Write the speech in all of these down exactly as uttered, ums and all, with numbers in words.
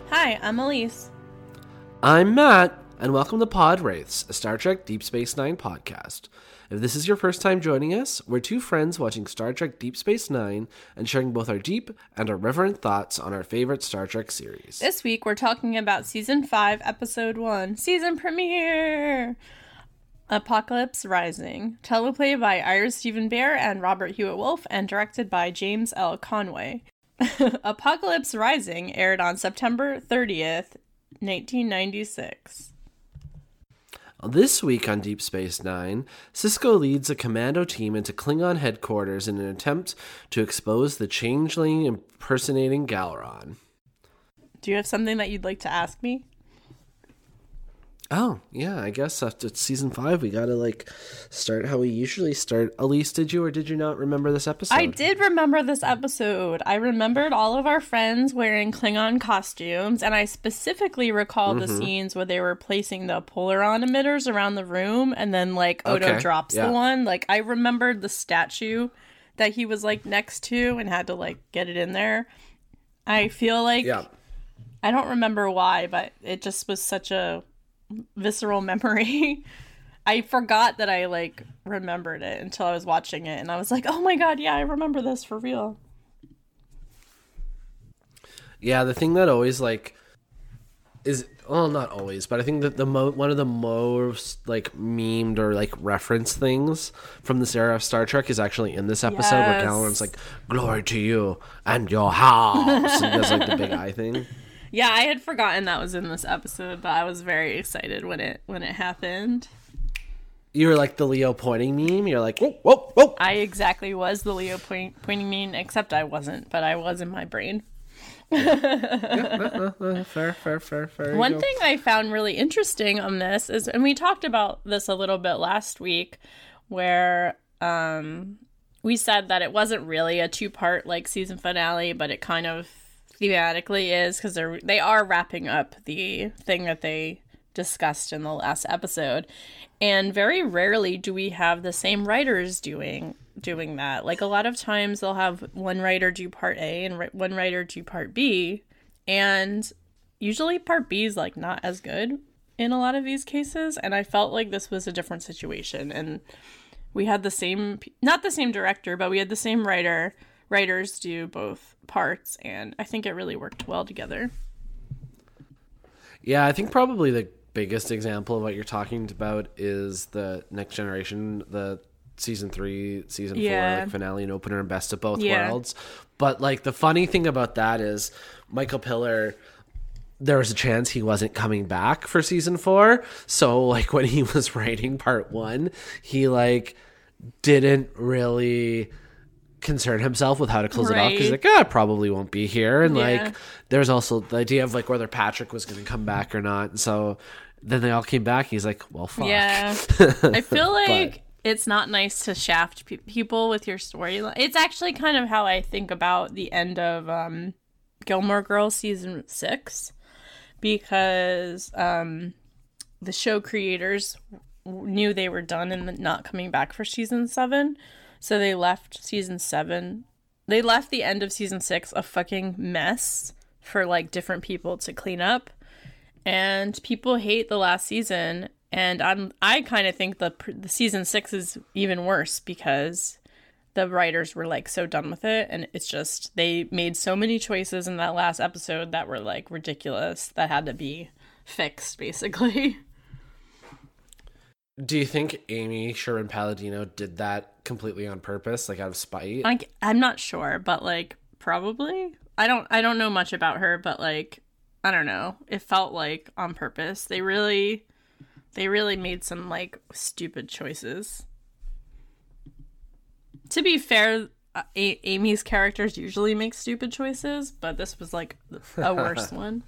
Hi, I'm Elise. I'm Matt, and welcome to Pod Wraiths, a Star Trek Deep Space Nine podcast. If this is your first time joining us, we're two friends watching Star Trek Deep Space Nine and sharing both our deep and irreverent thoughts on our favorite Star Trek series. This week we're talking about Season five, Episode one, Season Premiere! Apocalypse Rising. Teleplay by Ira Steven Behr and Robert Hewitt Wolf, and directed by James L. Conway. Apocalypse Rising aired on September thirtieth, nineteen ninety-six. This week on Deep Space Nine, Sisko leads a commando team into Klingon headquarters in an attempt to expose the changeling impersonating Galeron. Do you have something that you'd like to ask me? Oh, yeah, I guess after season five, we gotta, like, start how we usually start. Elise, did you or did you not remember this episode? I did remember this episode. I remembered all of our friends wearing Klingon costumes, and I specifically recall mm-hmm. the scenes where they were placing the Polaron emitters around the room, and then, like, Odo okay. drops yeah. the one. Like, I remembered the statue that he was, like, next to and had to, like, get it in there. I feel like... Yeah. I don't remember why, but it just was such a... visceral memory. I forgot that I like remembered it until I was watching it, and I was like, oh my god, yeah, I remember this for real. Yeah, the thing that always like is well, not always, but I think that the mo- one of the most like memed or like referenced things from this era of Star Trek is actually in this episode yes. where Galeron's like, "Glory to you and your house," and does like the big eye thing. Yeah, I had forgotten that was in this episode, but I was very excited when it when it happened. You were like the Leo pointing meme. You're like, whoa, whoa, whoa. I exactly was the Leo point, pointing meme, except I wasn't, but I was in my brain. yeah, uh, uh, fair, fair, fair, fair. One thing I found really interesting on this is, and we talked about this a little bit last week, where um, we said that it wasn't really a two-part like season finale, but it kind of thematically is, because they're they are wrapping up the thing that they discussed in the last episode, and very rarely do we have the same writers doing doing that. Like, a lot of times they'll have one writer do part A and ri- one writer do part B, and usually part B is like not as good in a lot of these cases, and I felt like this was a different situation, and we had the same not the same director, but we had the same writer writers do both parts, and I think it really worked well together. Yeah, I think probably the biggest example of what you're talking about is the Next Generation, the season three, season yeah. four, like finale and opener and best of both yeah. worlds. But like the funny thing about that is Michael Piller, there was a chance he wasn't coming back for season four. So like when he was writing part one, he like didn't really concern himself with how to close right. it off, because he's like, oh, I probably won't be here, and yeah. like there's also the idea of like whether Patrick was going to come back or not, and so then they all came back. He's like, well, fuck. Yeah, I feel like but, it's not nice to shaft pe- people with your storyline. It's actually kind of how I think about the end of um, Gilmore Girls season six, because um, the show creators knew they were done and not coming back for season seven. So they left season seven. They left the end of season six a fucking mess for like different people to clean up. And people hate the last season. And I'm I kind of think the the season six is even worse, because the writers were like so done with it, and it's just they made so many choices in that last episode that were like ridiculous, that had to be fixed basically. Do you think Amy Sherman Palladino did that completely on purpose, like out of spite? Like, I'm not sure, but like probably. I don't I don't know much about her, but like I don't know. It felt like on purpose. They really they really made some like stupid choices. To be fair, A- Amy's characters usually make stupid choices, but this was like a worse one.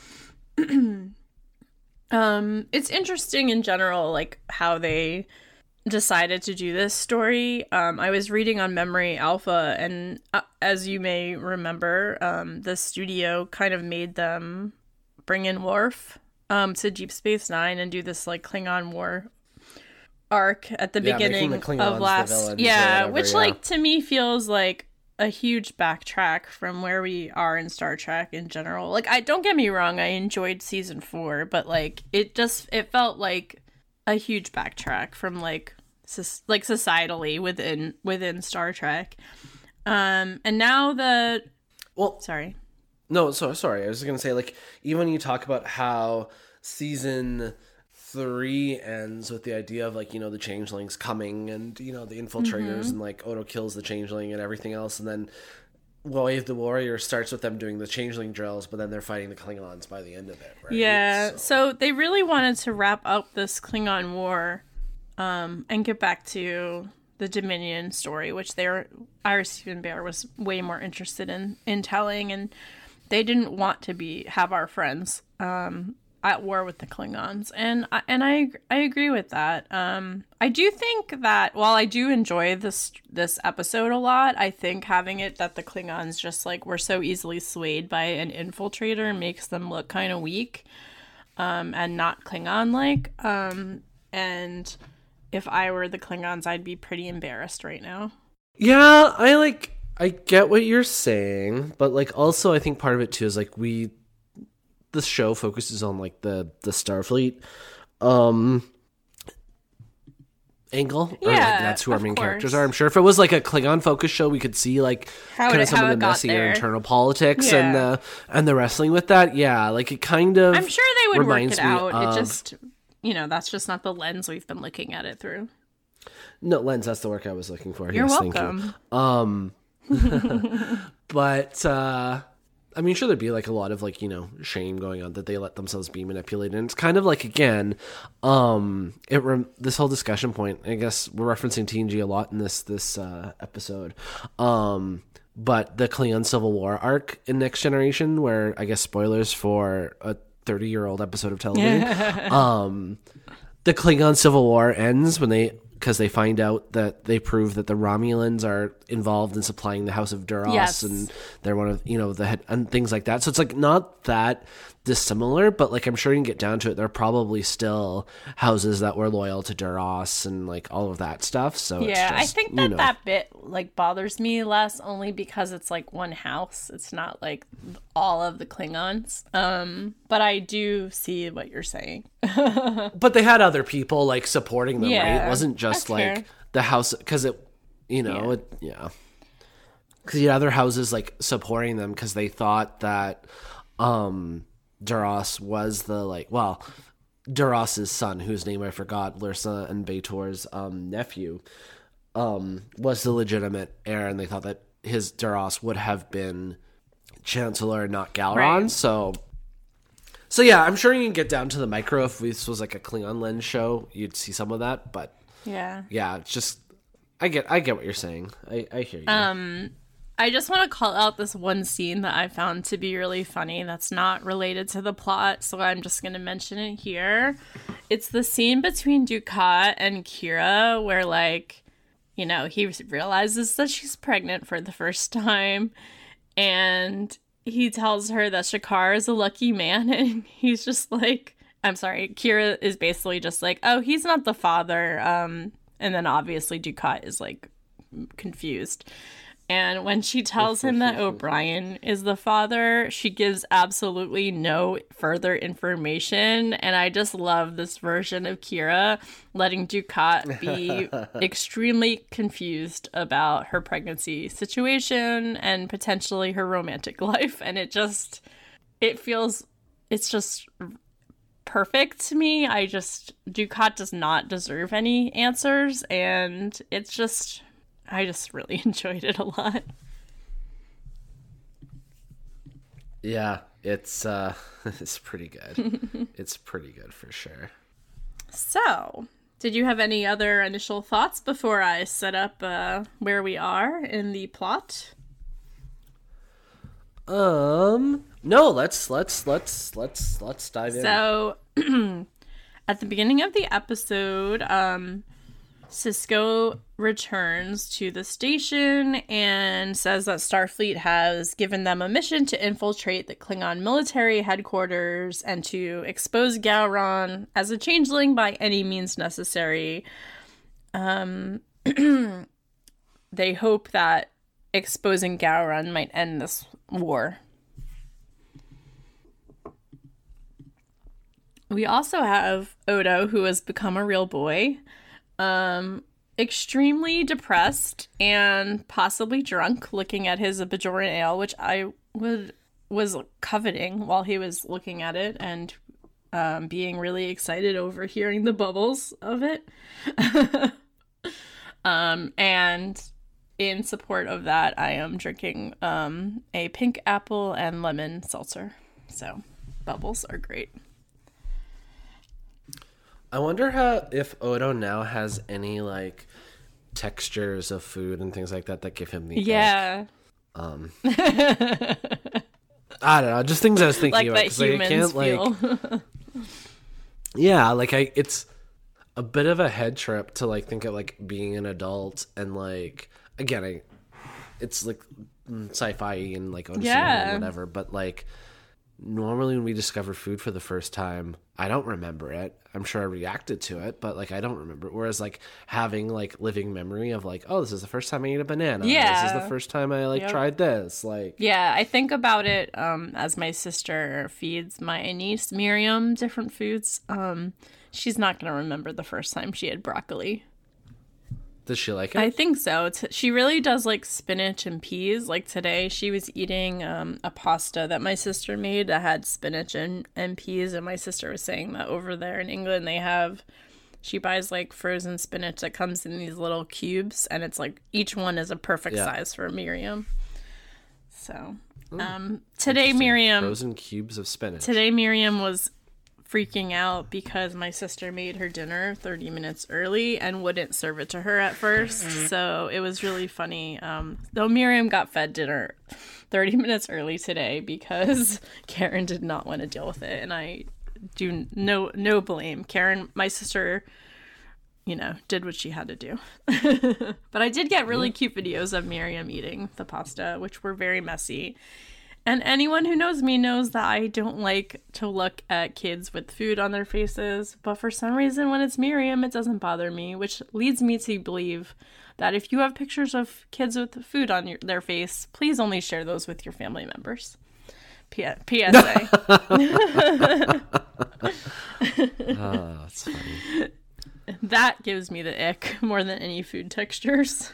Um, it's interesting in general, like how they decided to do this story. Um, I was reading on Memory Alpha, and uh, as you may remember, um, the studio kind of made them bring in Worf um, to Deep Space Nine and do this like Klingon War arc at the yeah, beginning the of last. villains, yeah, whatever, which yeah. like to me feels like a huge backtrack from where we are in Star Trek in general. Like, I don't get me wrong, I enjoyed season four, but like it just it felt like a huge backtrack from like so- like societally within within Star Trek. Um, and now the well, sorry, no, so sorry. I was gonna say, like, even when you talk about how season three ends with the idea of, like, you know, the changelings coming and, you know, the infiltrators, mm-hmm. and like Odo kills the changeling and everything else, and then Wave the Warrior starts with them doing the changeling drills, but then they're fighting the Klingons by the end of it, right? Yeah. So, so they really wanted to wrap up this Klingon war, um, and get back to the Dominion story, which they were, Ira Steven Behr was way more interested in in telling, and they didn't want to be have our friends um, at war with the Klingons, and I, and I I agree with that. Um, I do think that while I do enjoy this this episode a lot, I think having it that the Klingons just like were so easily swayed by an infiltrator makes them look kind of weak, um, and not Klingon like. Um, and if I were the Klingons, I'd be pretty embarrassed right now. Yeah, I like, I get what you're saying, but like also I think part of it too is like we, the show focuses on like the, the Starfleet um, angle. Yeah, or, like, that's who our main course. characters are. I'm sure if it was like a Klingon focused show, we could see like kind of some of the messier internal politics, yeah. and the and the wrestling with that. Yeah, like it kind of. I'm sure they would work it out. Of, it just. You know, that's just not the lens we've been looking at it through. No, lens, that's the work I was looking for. You're yes, welcome. Thank you. Um, but, uh, I mean, sure, there'd be, like, a lot of, like, you know, shame going on that they let themselves be manipulated. And it's kind of like, again, um, it rem- this whole discussion point, I guess we're referencing T N G a lot in this, this uh, episode. Um, but the Klingon Civil War arc in Next Generation, where, I guess, spoilers for a thirty-year-old episode of television. um, the Klingon Civil War ends when they, because they find out that they prove that the Romulans are involved in supplying the House of Duras, yes. and they're one of, you know, the head, and things like that. So it's like not that dissimilar, but like I'm sure you can get down to it. There are probably still houses that were loyal to Duras and like all of that stuff. So yeah, it's just, I think that you know. that bit like bothers me less only because it's like one house. It's not like all of the Klingons. Um, but I do see what you're saying. But they had other people like supporting them, yeah, right? It wasn't just like fair. The house, because it, you know, yeah. It, yeah. Because you had other houses like supporting them because they thought that um, Duras was the like, well, Duras's son, whose name I forgot, Lursa and B'Etor's um, nephew, um, was the legitimate heir, and they thought that his Duras would have been Chancellor, not Gowron. Right. So, so yeah, I'm sure you can get down to the micro. If this was like a Klingon lens show, you'd see some of that. But yeah, yeah, it's just I get I get what you're saying. I, I hear you. Um. I just want to call out this one scene that I found to be really funny that's not related to the plot, so I'm just going to mention it here. It's the scene between Dukat and Kira where, like, you know, he realizes that she's pregnant for the first time, and he tells her that Shakar is a lucky man, and he's just like, I'm sorry, Kira is basically just like, oh, he's not the father, um, and then obviously Dukat is, like, confused. And when she tells him that O'Brien is the father, she gives absolutely no further information. And I just love this version of Kira letting Dukat be extremely confused about her pregnancy situation and potentially her romantic life. And it just, it feels, it's just perfect to me. I just, Dukat does not deserve any answers. And it's just... I just really enjoyed it a lot. Yeah, it's uh, it's pretty good. It's pretty good for sure. So, did you have any other initial thoughts before I set up uh, where we are in the plot? Um, no. Let's let's let's let's let's dive in. So, at the beginning of the episode, um. Sisko returns to the station and says that Starfleet has given them a mission to infiltrate the Klingon military headquarters and to expose Gowron as a changeling by any means necessary. Um, they hope that exposing Gowron might end this war. We also have Odo, who has become a real boy, um, extremely depressed and possibly drunk, looking at his Bajoran ale, which I would was coveting while he was looking at it and um, being really excited over hearing the bubbles of it. um, and in support of that, I am drinking um, a pink apple and lemon seltzer. So bubbles are great. I wonder how if Odo now has any like textures of food and things like that that give him the yeah. Like, um, I don't know, just things I was thinking like about. That 'cause, like, I humans can't feel. like, yeah, like I, it's a bit of a head trip to like think of like being an adult and like again, I, it's like sci-fi and like Odyssey Yeah. and whatever, but like. Normally when we discover food for the first time, I don't remember it. I'm sure I reacted to it, but like I don't remember it. Whereas like having like living memory of like, oh, this is the first time I ate a banana. Yeah. This is the first time I like Yep. tried this. Like Yeah, I think about it um, as my sister feeds my niece Miriam different foods. Um, she's not going to remember the first time she had broccoli. Does she like it? I think so. T- she really does like spinach and peas. Like today, she was eating um, a pasta that my sister made that had spinach and, and peas. And my sister was saying that over there in England, they have, she buys like frozen spinach that comes in these little cubes. And it's like each one is a perfect Yeah. size for Miriam. So um, today, Miriam, frozen cubes of spinach. today Miriam was freaking out because my sister made her dinner thirty minutes early and wouldn't serve it to her at first. So it was really funny. Um, though Miriam got fed dinner thirty minutes early today because Karen did not want to deal with it. And I do no, no blame. Karen, my sister, you know, did what she had to do. But I did get really cute videos of Miriam eating the pasta, which were very messy. And anyone who knows me knows that I don't like to look at kids with food on their faces. But for some reason, when it's Miriam, it doesn't bother me, which leads me to believe that if you have pictures of kids with food on your, their face, please only share those with your family members. P- P S A. Oh, that's funny. That gives me the ick more than any food textures.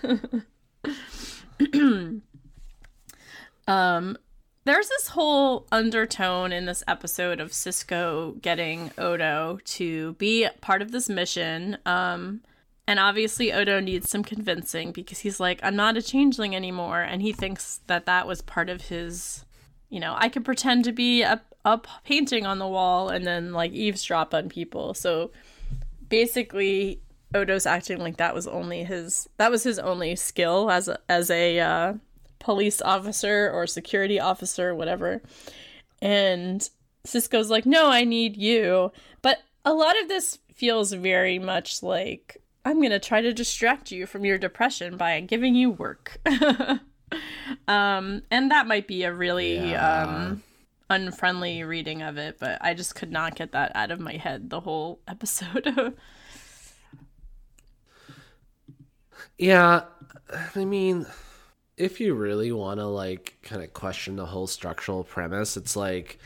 um... There's this whole undertone in this episode of Sisko getting Odo to be part of this mission. Um, and obviously Odo needs some convincing because he's like, I'm not a changeling anymore. And he thinks that that was part of his, you know, I could pretend to be a, a painting on the wall and then like eavesdrop on people. So basically Odo's acting like that was only his, that was his only skill as a, as a, uh, police officer or security officer, whatever. And Sisko's like, no, I need you. But a lot of this feels very much like, I'm going to try to distract you from your depression by giving you work. um, and that might be a really Yeah. um, unfriendly reading of it, but I just could not get that out of my head the whole episode. Yeah, I mean, if you really want to like kind of question the whole structural premise, it's like,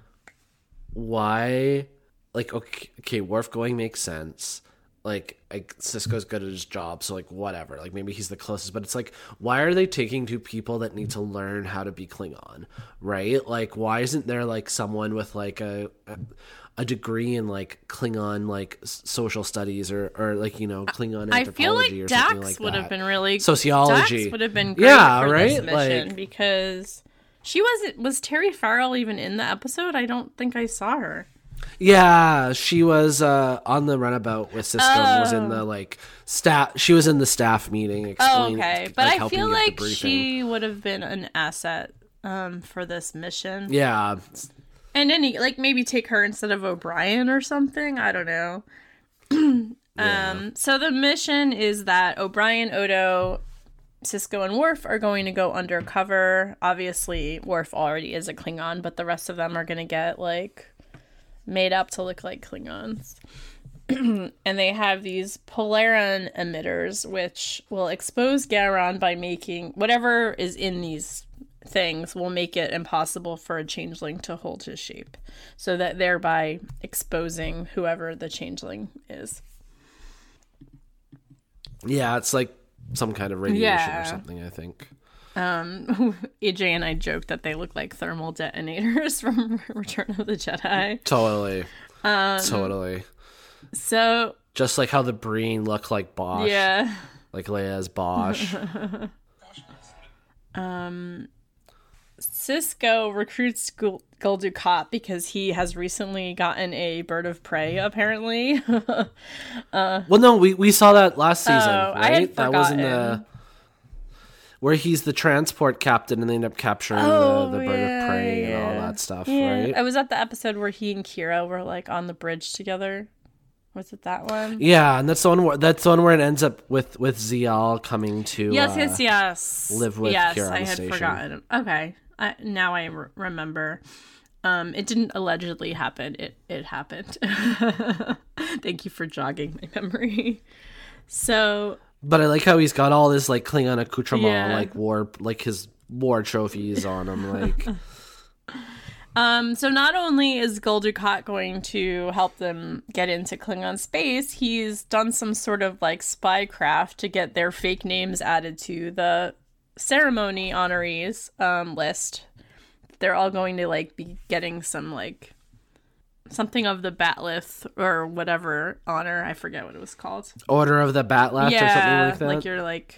why? Like, okay, okay, Worf going makes sense. Like, like Sisko's good at his job, so like whatever. Like maybe he's the closest, but it's like, why are they taking two people that need to learn how to be Klingon, right? Like, why isn't there like someone with like a a, a degree in like Klingon like s- social studies or or like you know Klingon I anthropology feel like or Dax something like would that? have been really Sociology. Dax would have been great Yeah, for right? this mission Like- because she wasn't. Was Terry Farrell even in the episode? I don't think I saw her. Yeah, she was uh, on the runabout with Sisko and was in the Oh. like staff. She was in the staff meeting. Oh, Explaining, okay, but like, I helping feel give the like briefing. she would have been an asset um, for this mission. Yeah, And any like maybe take her instead of O'Brien or something. I don't know. Yeah. Um, so the mission is that O'Brien, Odo, Sisko, and Worf are going to go undercover. Obviously, Worf already is a Klingon, but the rest of them are going to get like made up to look like Klingons. and they have these Polaron emitters, which will expose Garon by making whatever is in these things will make it impossible for a changeling to hold his shape, so that thereby exposing whoever the changeling is. Yeah, it's like some kind of radiation Yeah. or something, I think. Um, A J and I joked that they look like thermal detonators from Return of the Jedi. Totally. Um, totally. So... Just like how the Breen look like Bosch. Yeah. Like Leia's Bosch. um, Sisko recruits Gul, Gul Dukat because he has recently gotten a bird of prey, apparently. uh, well, no, we, we saw that last season, oh, right? I had that was in the... Where he's the transport captain and they end up capturing oh, the, the bird yeah, of prey yeah. and all that stuff, yeah. right? I was at the episode where he and Kira were like on the bridge together. Was it that one? Yeah, and that's the one where that's the one where it ends up with with Zial coming to yes, uh, yes, yes. live with yes, Kira on I the had station. forgotten. Okay, I, now I re- remember. Um, it didn't allegedly happen. It it happened. Thank you for jogging my memory. So. But I like how he's got all this like Klingon accoutrement, Yeah. like war, like his war trophies on him, like. Um, so not only is Gul Dukat going to help them get into Klingon space, he's done some sort of like spycraft to get their fake names added to the ceremony honorees um, list. They're all going to like be getting some like something of the Batleth or whatever honor. I forget what it was called. Order of the Batleth yeah, or something like that. Like you're like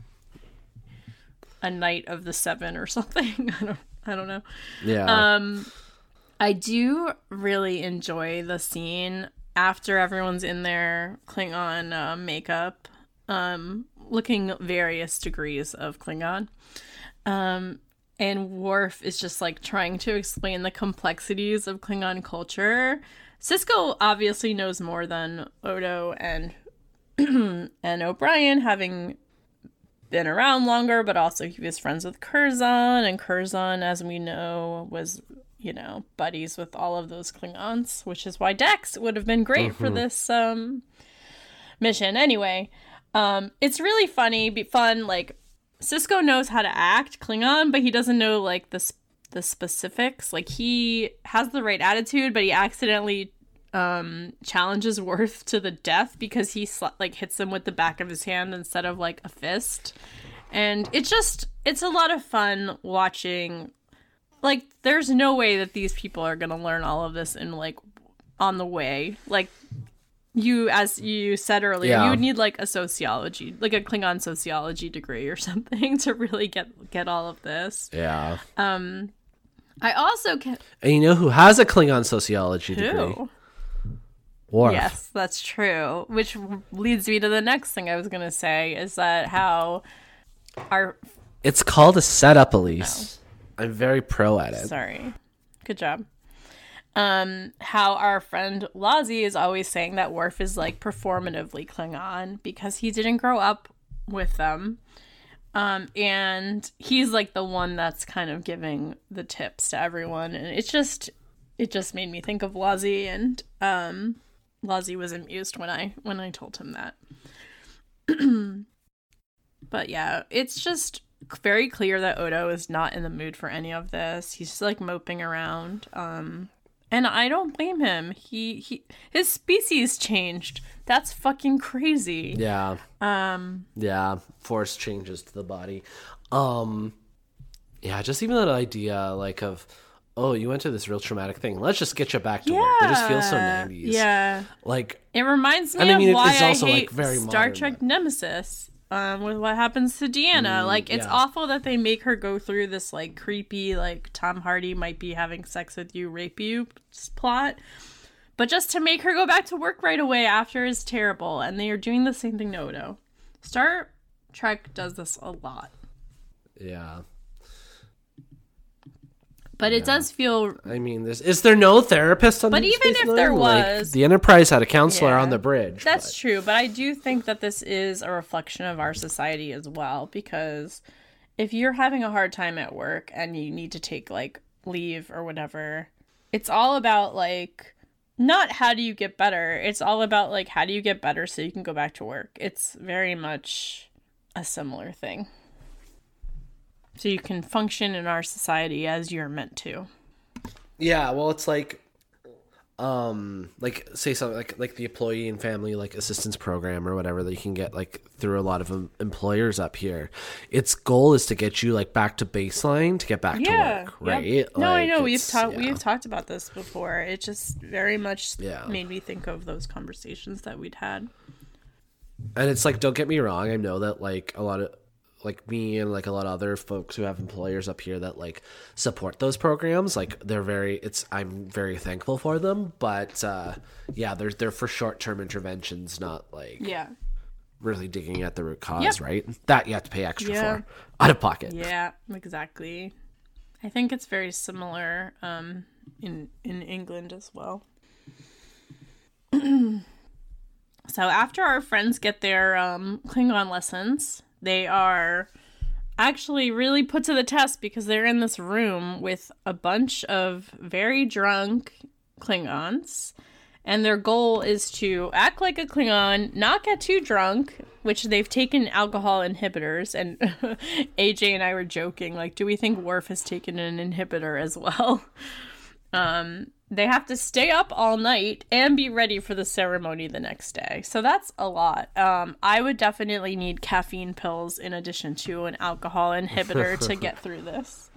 a knight of the seven or something. I don't. I don't know. Yeah. Um, I do really enjoy the scene after everyone's in their Klingon uh, makeup, um, looking various degrees of Klingon. Um, and Worf is just like trying to explain the complexities of Klingon culture. Sisko obviously knows more than Odo and and O'Brien, having been around longer, but also he was friends with Curzon, and Curzon, as we know, was, you know, buddies with all of those Klingons, which is why Dex would have been great mm-hmm. for this um mission. Anyway, um it's really funny, be fun, like Sisko knows how to act Klingon, but he doesn't know like the the specifics. Like he has the right attitude, but he accidentally um challenges Worf to the death because he sl- like hits him with the back of his hand instead of like a fist, and it's just it's a lot of fun watching. Like there's no way that these people are gonna learn all of this in like on the way. Like you as you said earlier, yeah. you would need like a sociology, like a Klingon sociology degree or something to really get get all of this. Yeah. um I also can and you know who has a Klingon sociology who? degree? Worf. Yes, that's true. Which leads me to the next thing I was going to say is that how our... It's called a setup, Elise. Oh. I'm very pro at it. Sorry. Good job. Um, how our friend Lazi is always saying that Worf is like performatively Klingon because he didn't grow up with them. Um, and he's like the one that's kind of giving the tips to everyone. And it's just, it just made me think of Lazi, and, um... Lazi was amused when I when I told him that. But yeah, it's just very clear that Odo is not in the mood for any of this. He's just like moping around. Um and I don't blame him. He he his species changed. That's fucking crazy. Yeah. Um yeah, force changes to the body. Um yeah, just even that idea like of oh, you went through this real traumatic thing. Let's just get you back to yeah. work. It just feels so nineties. Yeah. Like it reminds me and, I mean, of why it's also, I hate like, very Star modern, Trek but... Nemesis. Um, with what happens to Deanna. Mm, like it's yeah. awful that they make her go through this like creepy, like Tom Hardy might be having sex with you, rape you plot. But just to make her go back to work right away after is terrible. And they are doing the same thing to Odo. Star Trek does this a lot. Yeah. But yeah. it does feel... I mean, there's, is there no therapist on But the even Space if Nine? there Like, was... the Enterprise had a counselor yeah, on the bridge. That's but... true, but I do think that this is a reflection of our society as well, because if you're having a hard time at work and you need to take, like, leave or whatever, it's all about, like, not how do you get better. It's all about like how do you get better so you can go back to work. It's very much a similar thing. So you can function in our society as you're meant to. Yeah, well, it's like, um, like say something like like the employee and family like assistance program or whatever that you can get like through a lot of em- employers up here. Its goal is to get you like back to baseline to get back Yeah, to work, right? Yep. No, Like, I know we've it's- talked yeah. we've talked about this before. It just very much Yeah. made me think of those conversations that we'd had. And it's like, don't get me wrong, I know that like a lot of like me and like a lot of other folks who have employers up here that like support those programs, like they're very it's I'm very thankful for them, but uh yeah, they're they're for short-term interventions, not like Yeah. really digging at the root cause. Yep. Right, that you have to pay extra Yeah. for out of pocket. Yeah, exactly. I think it's very similar um, in in England as well. So after our friends get their um, Klingon lessons, they are actually really put to the test because they're in this room with a bunch of very drunk Klingons. And their goal is to act like a Klingon, not get too drunk, which they've taken alcohol inhibitors. And A J and I were joking, like, do we think Worf has taken an inhibitor as well? Um, they have to stay up all night and be ready for the ceremony the next day. So that's a lot. Um, I would definitely need caffeine pills in addition to an alcohol inhibitor to get through this.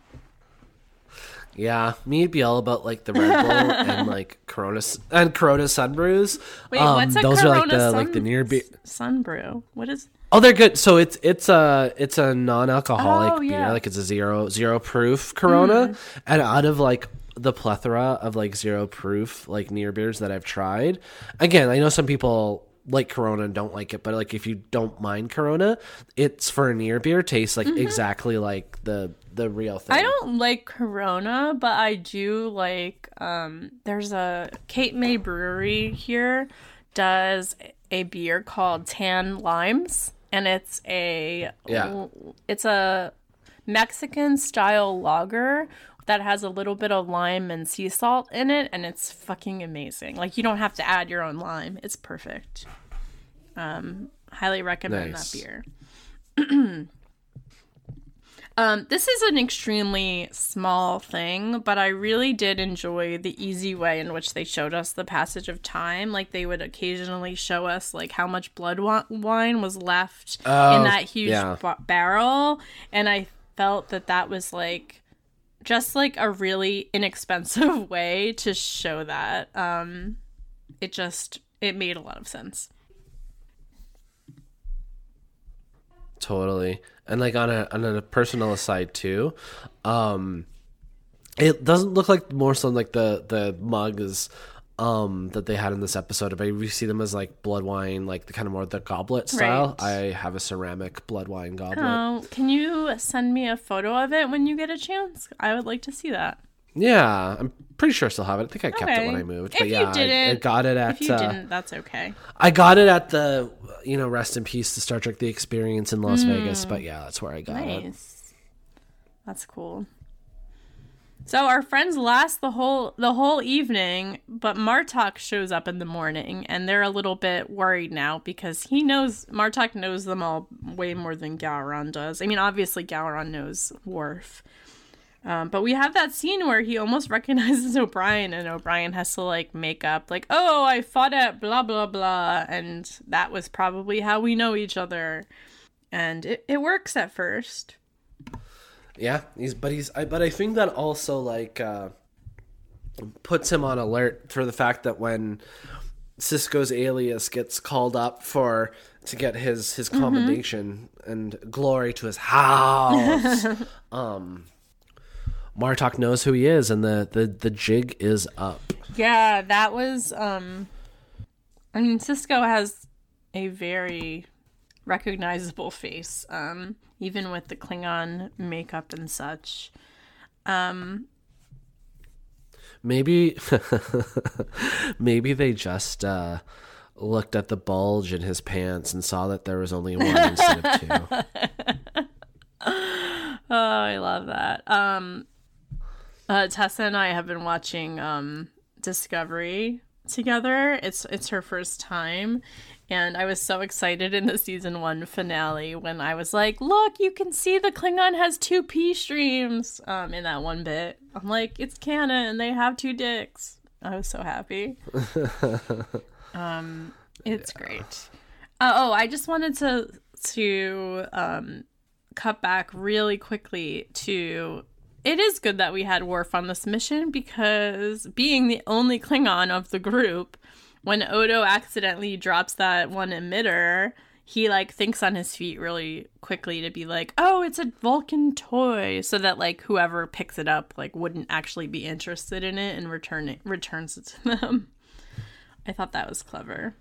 Yeah, me it'd be all about like the Red Bull and like Corona s- and Corona Sun Brews. Wait, um, what's a those Corona are like the sun, like the near beer. sun brew? What is? Oh, they're good. So it's it's a it's a non-alcoholic Oh, beer. yeah. Like it's a zero zero proof Corona, Mm. and out of like the plethora of like zero proof like near beers that I've tried, again, I know some people like Corona and don't like it, but like if you don't mind Corona, it's for a near beer tastes like exactly like the the real thing. I don't like Corona, but I do like, um, there's a Cape May Brewery here does a beer called Tan Limes, and it's a, Yeah. it's a Mexican style lager that has a little bit of lime and sea salt in it, and it's fucking amazing. Like, you don't have to add your own lime. It's perfect. Um, highly recommend Nice. that beer. Um, this is an extremely small thing, but I really did enjoy the easy way in which they showed us the passage of time. Like, they would occasionally show us like how much blood wa- wine was left Oh, in that huge yeah. ba- barrel, and I felt that that was like just like a really inexpensive way to show that. Um, it just it made a lot of sense. Totally. And like on a on a personal aside too, um it doesn't look like more so like the the mugs um that they had in this episode, but we see them as like blood wine, like the kind of more the goblet style. Right. I have a ceramic blood wine goblet. Oh, can you send me a photo of it when you get a chance? I would like to see that. Yeah, I'm pretty sure I still have it. I think I kept it when I moved. If But yeah, you didn't, I, I got it at if you uh, didn't, that's okay. I got it at the you know, rest in peace to Star Trek The Experience in Las Vegas, but yeah, that's where I got it. Nice. That's cool. So our friends last the whole the whole evening, but Martok shows up in the morning, and they're a little bit worried now because he knows Martok knows them all way more than Gowron does. I mean, obviously Gowron knows Worf. Um, but we have that scene where he almost recognizes O'Brien, and O'Brien has to like make up like, oh, I fought at blah blah blah, and that was probably how we know each other. And it, it works at first. Yeah, he's but he's I, but I think that also like uh, puts him on alert for the fact that when Sisko's alias gets called up for to get his his commendation and glory to his house, um, Martok knows who he is, and the, the, the jig is up. Yeah, that was, um, I mean, Sisko has a very recognizable face, um, even with the Klingon makeup and such. Um, maybe, maybe they just, uh, looked at the bulge in his pants and saw that there was only one instead of two. oh, I love that. Um, Uh, Tessa and I have been watching um, Discovery together. It's it's her first time. And I was so excited in the season one finale when I was like, look, you can see the Klingon has two pee streams um, in that one bit. I'm like, it's canon. They have two dicks. I was so happy. um, It's yeah. great. Uh, oh, I just wanted to, to um, cut back really quickly to... It is good that we had Worf on this mission because being the only Klingon of the group... When Odo accidentally drops that one emitter, he, like, thinks on his feet really quickly to be like, oh, it's a Vulcan toy, so that, like, whoever picks it up, like, wouldn't actually be interested in it and return it, returns it to them. I thought that was clever.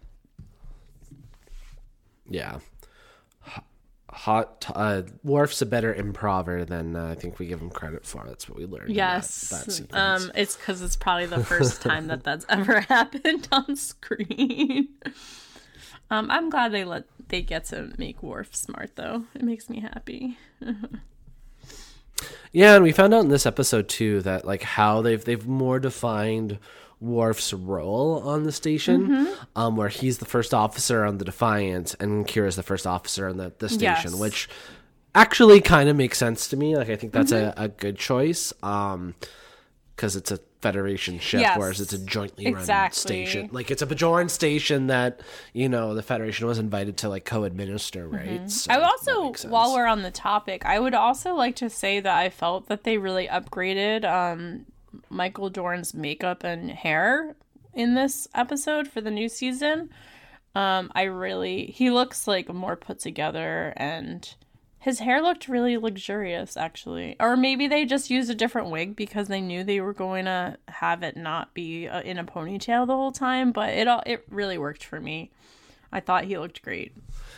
Yeah. Hot uh, Worf's a better improver than uh, I think we give him credit for. That's what we learned. Yes, in that, that sequence. um, it's because it's probably the first time that that's ever happened on screen. um, I'm glad they let they get to make Worf smart, though. It makes me happy. Yeah, and we found out in this episode too that like how they've they've more defined Worf's role on the station, mm-hmm. um, where he's the first officer on the Defiant and Kira's the first officer on the, the station, yes. which actually kind of makes sense to me. Like, I think that's mm-hmm. a, a good choice, um, because it's a Federation ship, yes. whereas it's a jointly exactly. run station. Like, it's a Bajoran station that, you know, the Federation was invited to, like, co-administer, right? Mm-hmm. So I would also, while we're on the topic, I would also like to say that I felt that they really upgraded, um, Michael Dorn's makeup and hair in this episode for the new season. Um, I really, he looks like more put together and his hair looked really luxurious actually. Or maybe they just used a different wig because they knew they were going to have it not be uh, in a ponytail the whole time, but it all, it really worked for me. I thought he looked great.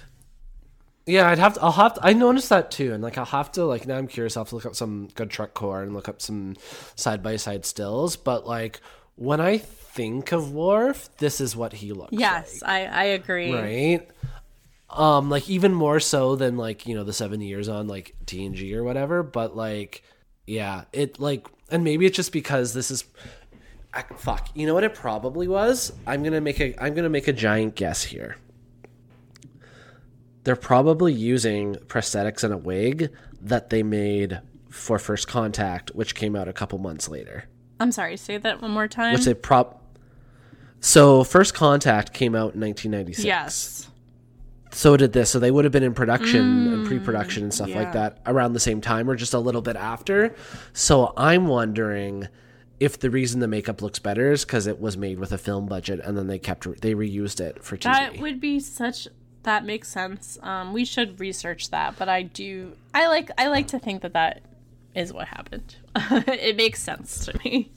Yeah, I'd have to, I'll have to, I noticed that too. And like, I'll have to, like, now I'm curious, I'll have to look up some good truck core and look up some side by side stills. But like, when I think of Worf, this is what he looks yes, like. Yes, I, I agree. Right? Um, like, even more so than like, you know, the seven years on like T N G or whatever. But like, yeah, it like, and maybe it's just because this is, I, fuck, you know what it probably was? I'm going to make a, I'm going to make a giant guess here. They're probably using prosthetics and a wig that they made for First Contact, which came out a couple months later. I'm sorry, say that one more time. Which they prop. So First Contact came out in nineteen ninety-six. Yes. So did this. So they would have been in production mm, and pre-production and stuff yeah. like that around the same time or just a little bit after. So I'm wondering if the reason the makeup looks better is because it was made with a film budget and then they kept they reused it for T V. That would be such. That makes sense. Um, we should research that, but I do. I like. I like to think that that is what happened. It makes sense to me.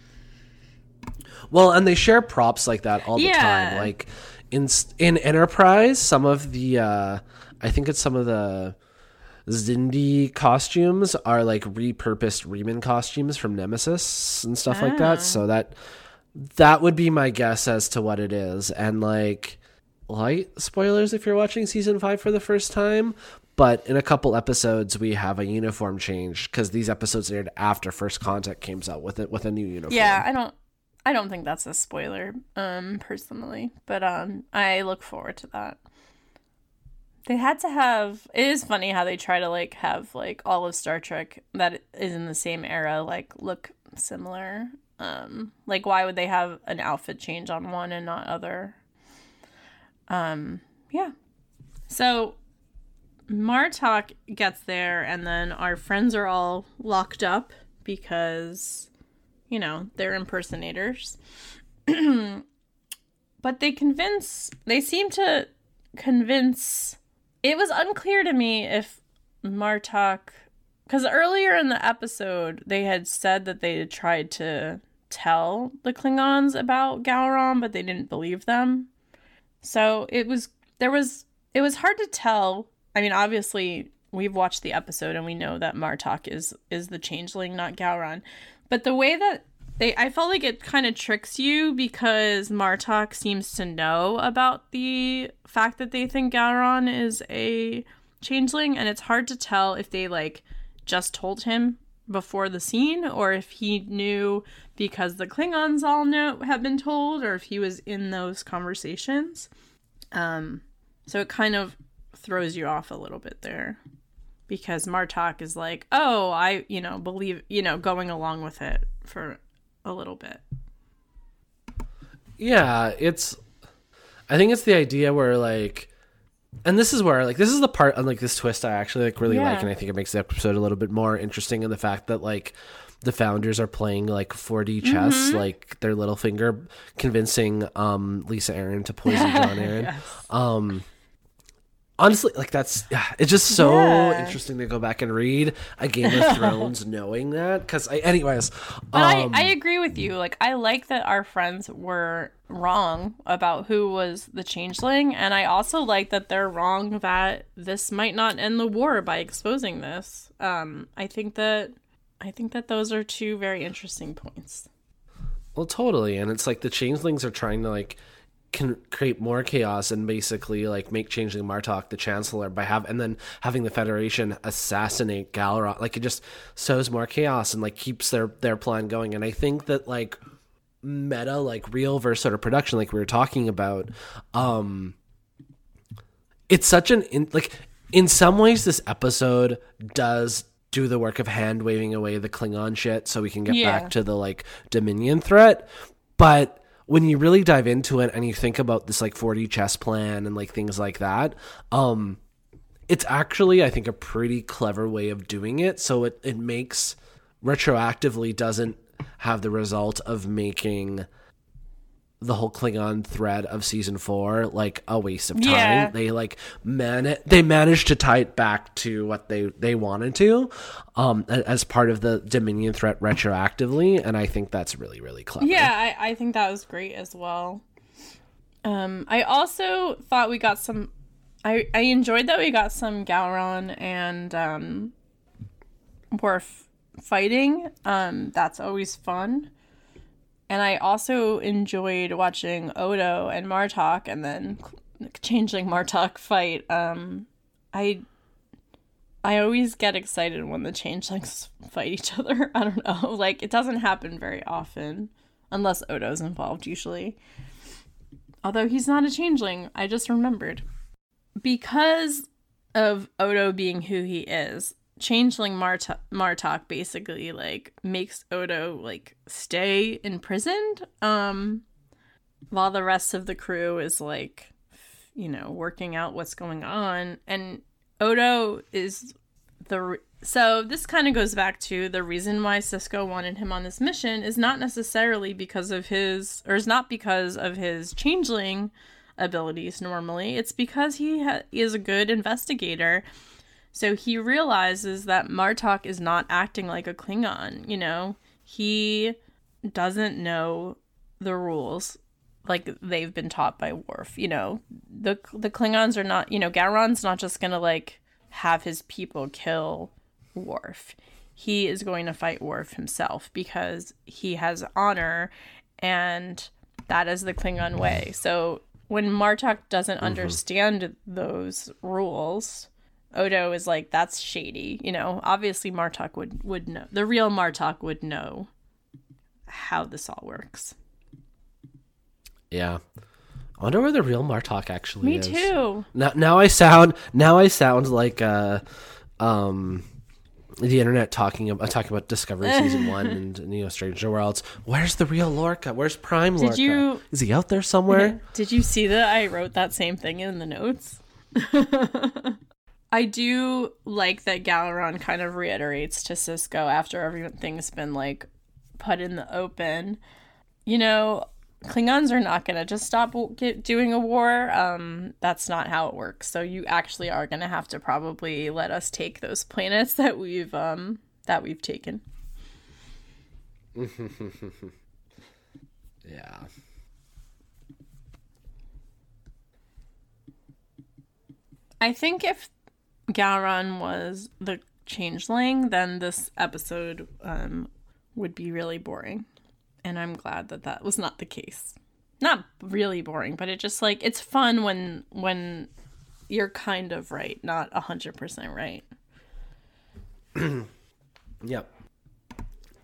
Well, and they share props like that all the yeah. time. Like in in Enterprise, some of the uh, I think it's some of the Xindi costumes are like repurposed Reman costumes from Nemesis and stuff ah. like that. So that that would be my guess as to what it is, and like. Light spoilers if you're watching season five for the first time, but in a couple episodes we have a uniform change because these episodes aired after First Contact came out with it with a new uniform. Yeah, I don't, I don't think that's a spoiler, um, personally, but um, I look forward to that. They had to have. It is funny how they try to like have like all of Star Trek that is in the same era like look similar. Um, like why would they have an outfit change on one and not other? Um, yeah. So Martok gets there and then our friends are all locked up because, you know, they're impersonators. But they convince, they seem to convince, it was unclear to me if Martok, because earlier in the episode they had said that they had tried to tell the Klingons about Gowron, but they didn't believe them. So it was, there was, it was hard to tell. I mean, obviously we've watched the episode and we know that Martok is, is the changeling, not Gowron. But the way that they, I felt like it kind of tricks you because Martok seems to know about the fact that they think Gowron is a changeling. And it's hard to tell if they like just told him before the scene, or if he knew because the Klingons all know have been told, or if he was in those conversations. Um, so it kind of throws you off a little bit there, because Martok is like, oh, I, you know, believe, you know, going along with it for a little bit. Yeah, it's, I think it's the idea where like, and this is where like, this is the part on like this twist I actually like really Yeah. like, and I think it makes the episode a little bit more interesting in the fact that like the founders are playing like four D chess, Mm-hmm. like their little finger convincing um Lisa Aaron to poison John Aaron. Yes. Um, honestly, like that's yeah, it's just so Yeah. interesting to go back and read a Game of Thrones knowing that. Because, anyways, But um, I, I agree with you. Like, I like that our friends were wrong about who was the changeling, and I also like that they're wrong that this might not end the war by exposing this. Um, I think that I think that those are two very interesting points. well, totally, and it's like the changelings are trying to like can create more chaos and basically like make changeling Martok the chancellor by have and then having the Federation assassinate Galaron. Like it just sows more chaos and like keeps their their plan going. And I think that like meta, like real versus sort of production, like we were talking about, um, it's such an in, like in some ways this episode does do the work of hand waving away the Klingon shit so we can get Yeah. back to the like Dominion threat, but when you really dive into it and you think about this like four D chess plan and like things like that, um, it's actually, I think, a pretty clever way of doing it. So it, it makes retroactively doesn't have the result of making the whole Klingon thread of season four like a waste of time. Yeah. They like man they managed to tie it back to what they they wanted to, um, as part of the Dominion threat retroactively, and I think that's really really clever. Yeah, I, I think that was great as well. Um, I also thought we got some. I I enjoyed that we got some Gowron and um, Worf fighting. Um, that's always fun. And I also enjoyed watching Odo and Martok and then Changeling Martok fight. Um, I I always get excited when the changelings fight each other. I don't know. Like, it doesn't happen very often. Unless Odo's involved, usually. Although he's not a changeling. I just remembered. Because of Odo being who he is, Changeling Mart- Martok basically like makes Odo like stay imprisoned, um, while the rest of the crew is like, you know, working out what's going on. And Odo is the re- so this kind of goes back to the reason why Sisko wanted him on this mission is not necessarily because of his, or is not because of his changeling abilities normally. It's because he, ha- he is a good investigator. So he realizes that Martok is not acting like a Klingon, you know? He doesn't know the rules like they've been taught by Worf, you know? The the Klingons are not, you know, Gowron's not just going to like have his people kill Worf. He is going to fight Worf himself because he has honor, and that is the Klingon way. So when Martok doesn't mm-hmm. understand those rules, Odo is like, that's shady. You know, obviously Martok would, would know. The real Martok would know how this all works. Yeah. I wonder where the real Martok actually Me is. Me too. Now, now I sound now I sound like uh, um, the internet talking about talking about Discovery season one and, and you know Stranger Worlds. Where's the real Lorca? Where's Prime Lorca? Did you? Is he out there somewhere? Did you see that I wrote that same thing in the notes? I do like that Galaron kind of reiterates to Sisko after everything's been like put in the open. You know, Klingons are not going to just stop get, doing a war. Um, that's not how it works. So you actually are going to have to probably let us take those planets that we've um that we've taken. Yeah. I think if Gowron was the changeling, then this episode um, would be really boring. And I'm glad that that was not the case. Not really boring, but it just like, it's fun when when you're kind of right, not one hundred percent right. Yep.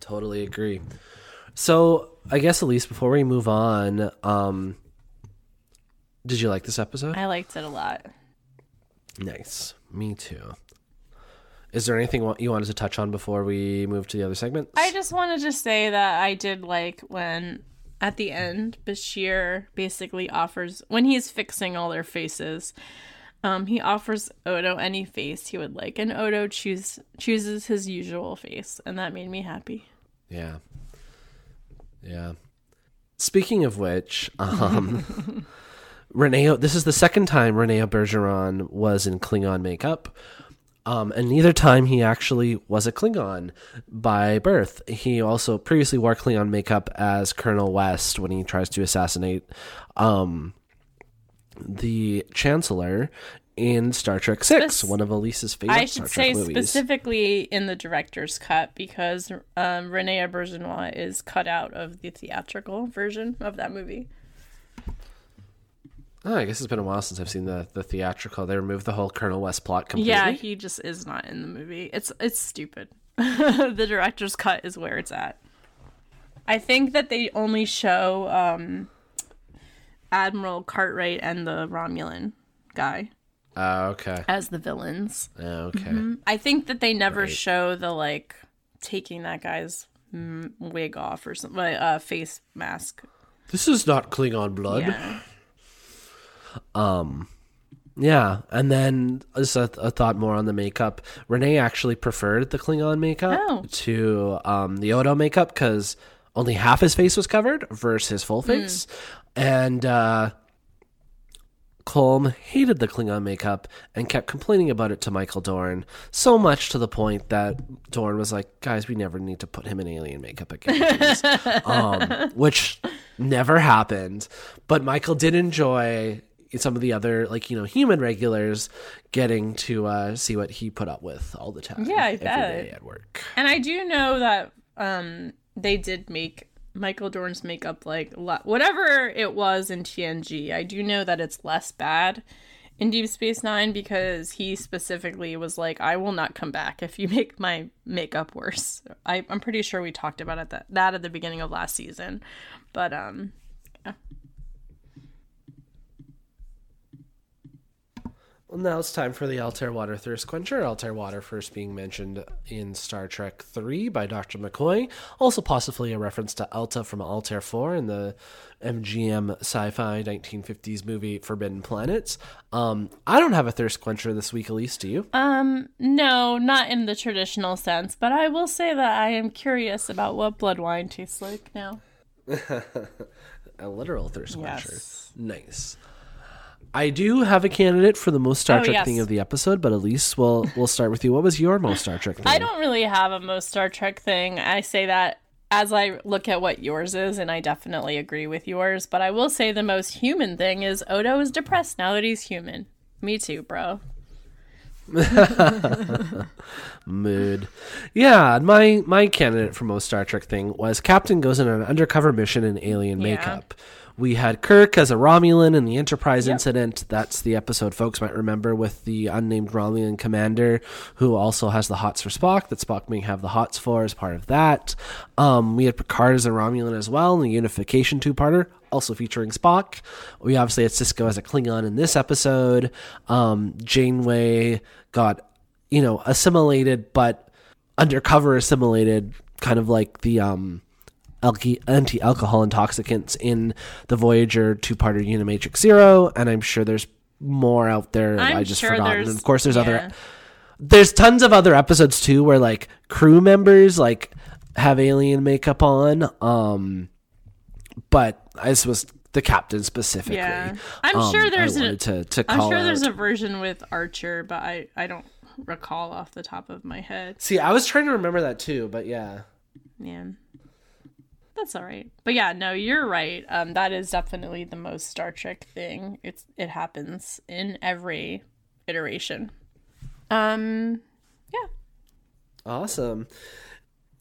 Totally agree. So I guess, Elise, before we move on, um, did you like this episode? I liked it a lot. Nice. Me too. Is there anything you wanted to touch on before we move to the other segments? I just wanted to say that I did like when, at the end, Bashir basically offers, when he's fixing all their faces, um, he offers Odo any face he would like, and Odo choose, chooses his usual face, and that made me happy. Yeah. Yeah. Speaking of which, um, Renee, this is the second time Renee Bergeron was in Klingon makeup. Um, and neither time he actually was a Klingon by birth. He also previously wore Klingon makeup as Colonel West when he tries to assassinate um, the Chancellor in Star Trek six, Spe- one of Elise's favorite I should Star Trek say movies. Specifically in the director's cut, because um, Renee Bergenois is cut out of the theatrical version of that movie. Oh, I guess it's been a while since I've seen the, the theatrical. They removed the whole Colonel West plot completely. Yeah, he just is not in the movie. It's it's stupid. The director's cut is where it's at. I think that they only show um, Admiral Cartwright and the Romulan guy. Oh, uh, okay. As the villains. Oh, okay. Mm-hmm. I think that they never right. show the, like, taking that guy's mm, wig off or something, uh, face mask. This is not Klingon blood. Yeah. Um, yeah, and then just a, a thought more on the makeup. Renee actually preferred the Klingon makeup oh. to um, the Odo makeup because only half his face was covered versus his full face. Mm. And uh, Colm hated the Klingon makeup and kept complaining about it to Michael Dorn, so much to the point that Dorn was like, guys, we never need to put him in alien makeup again. um, which never happened. But Michael did enjoy some of the other, like, you know, human regulars getting to uh, see what he put up with all the time. Yeah, I every bet. day at work. And I do know that um, they did make Michael Dorn's makeup, like, whatever it was in T N G, I do know that it's less bad in Deep Space Nine because he specifically was like, I will not come back if you make my makeup worse. I, I'm pretty sure we talked about it that, that at the beginning of last season. But, um, yeah. Well, now it's time for the Altair Water Thirst Quencher. Altair Water first being mentioned in Star Trek three by Doctor McCoy. Also possibly a reference to Alta from Altair four in the M G M sci-fi nineteen fifties movie Forbidden Planets. Um, I don't have a thirst quencher this week, Elise, do you? Um, no, not in the traditional sense, but I will say that I am curious about what blood wine tastes like now. A literal thirst quencher. Yes. Nice. I do have a candidate for the most Star oh, Trek yes. thing of the episode, but Elise, we'll we'll start with you. What was your most Star Trek thing? I don't really have a most Star Trek thing. I say that as I look at what yours is, and I definitely agree with yours. But I will say the most human thing is Odo is depressed now that he's human. Me too, bro. Mood. Yeah, my my candidate for most Star Trek thing was Captain goes on an undercover mission in alien Yeah. makeup. We had Kirk as a Romulan in the Enterprise Yep. incident. That's the episode folks might remember with the unnamed Romulan commander who also has the hots for Spock, that Spock may have the hots for as part of that. Um, we had Picard as a Romulan as well in the Unification two-parter, also featuring Spock. We obviously had Sisko as a Klingon in this episode. Um, Janeway got, you know, assimilated, but undercover assimilated, kind of like the... um. anti-alcohol intoxicants in the Voyager two-parter Unimatrix Zero, and I'm sure there's more out there I'm I just sure forgotten. there's- And of course, there's yeah. other. There's tons of other episodes too where like crew members like have alien makeup on. Um, but this was the captain specifically. Yeah, I'm Um, sure there's I a. wanted to, to I'm call sure there's out. a version with Archer, but I I don't recall off the top of my head. See, I was trying to remember that too, but yeah. Yeah. That's all right. But yeah, no, you're right. Um, that is definitely the most Star Trek thing. It's it happens in every iteration. Um, yeah. Awesome.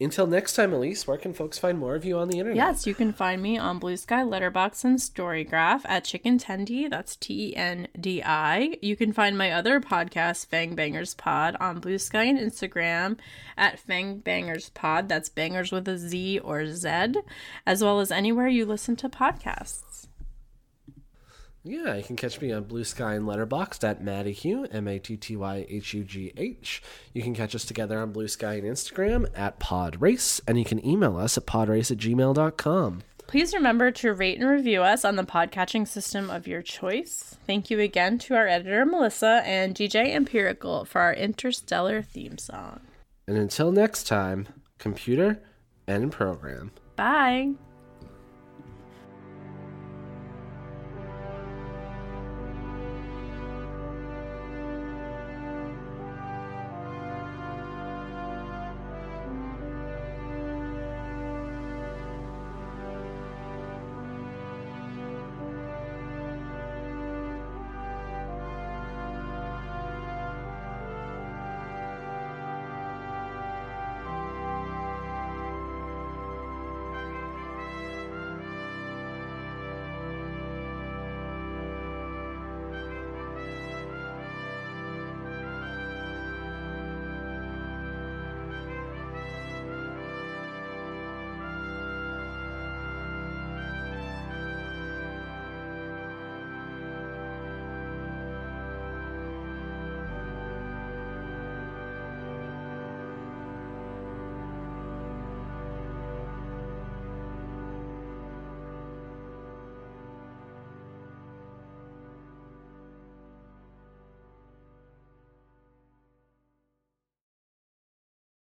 Until next time, Elise, where can folks find more of you on the internet? Yes, you can find me on Blue Sky, Letterboxd, and Storygraph at Chicken Tendi. That's T E N D I. You can find my other podcast, Fang Bangers Pod, on Blue Sky and Instagram at Fang Bangers Pod. That's bangers with a Z or Z, as well as anywhere you listen to podcasts. Yeah, you can catch me on Blue Sky and Letterboxd at Mattyhugh, M A T T Y H U G H. You can catch us together on Blue Sky and Instagram at Podrace, and you can email us at podrace at gmail dot com. Please remember to rate and review us on the podcatching system of your choice. Thank you again to our editor, Melissa, and D J Empirical for our interstellar theme song. And until next time, computer and program. Bye.